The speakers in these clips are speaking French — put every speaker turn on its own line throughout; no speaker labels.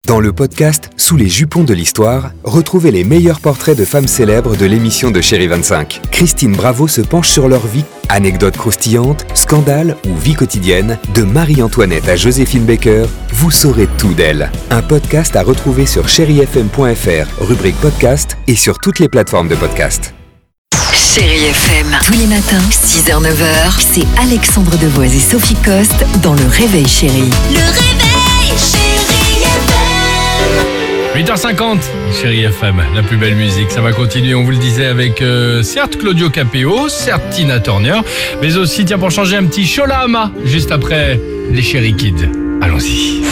Dans le podcast Sous les jupons de l'histoire, retrouvez les meilleurs portraits de femmes célèbres de l'émission de Chérie 25. Christine Bravo se penche sur leur vie, anecdotes croustillantes, scandales ou vie quotidienne, de Marie-Antoinette à Joséphine Baker, vous saurez tout d'elle. Un podcast à retrouver sur chérifm.fr, rubrique podcast et sur toutes les plateformes de podcast.
Chérie FM, tous les matins, 6h-9h, c'est Alexandre Devoise et Sophie Coste dans Le Réveil Chérie.
Le réveil, Chérie FM.
8h50, Chérie FM, la plus belle musique. Ça va continuer, on vous le disait, avec certes Claudio Capéo, certes Tina Turner, mais aussi, tiens, pour changer, un petit Sholahama, juste après les Chérie Kids. Allons-y.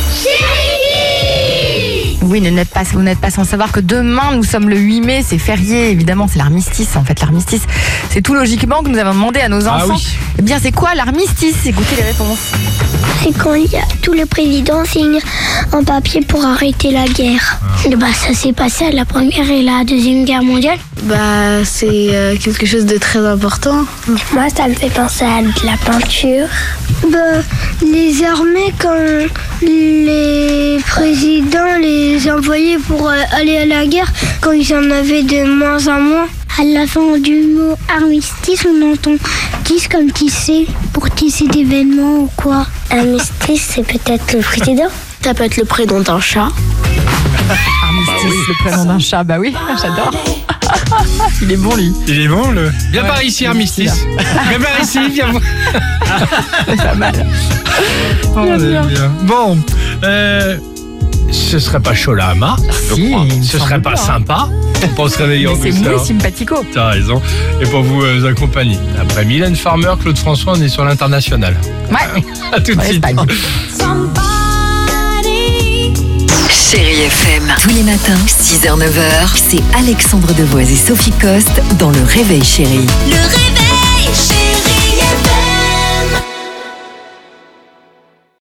Oui, vous n'êtes pas sans savoir que demain, nous sommes le 8 mai, c'est férié, évidemment, c'est l'armistice. En fait, l'armistice, c'est tout logiquement que nous avons demandé à nos enfants.
Oui.
Eh bien, c'est quoi l'armistice? Écoutez les réponses.
C'est quand tous les présidents signent un papier pour arrêter la guerre. Ça s'est passé à la Première et la Deuxième Guerre mondiale.
C'est quelque chose de très important.
Moi, ça me fait penser à de la peinture. Les armées, quand les présidents les envoyaient pour aller à la guerre, quand ils en avaient de moins en moins. À la fin du mot armistice, on entend tisse comme tisser, pour tisser d'événements ou quoi. Armistice, c'est peut-être le président.
Ça peut être le prénom d'un chat.
Armistice, le prénom d'un chat, bah oui, j'adore. Il est bon, lui.
Il est bon, le... Viens par ici, armistice. Viens par ici, viens voir.
C'est pas mal.
Bien. Bon, ce serait pas Sholahama, je crois. Ce serait pas sympa pour se réveiller en
Mais c'est
douceur.
muy simpatico.
T'as raison. Et pour vous accompagner. Après Mylène Farmer, Claude François, on est sur l'international.
Ouais.
À tout de suite.
Espagne.
Chérie FM, tous les matins, 6h-9h, c'est Alexandre Devoise et Sophie Coste dans Le Réveil Chérie.
Le réveil.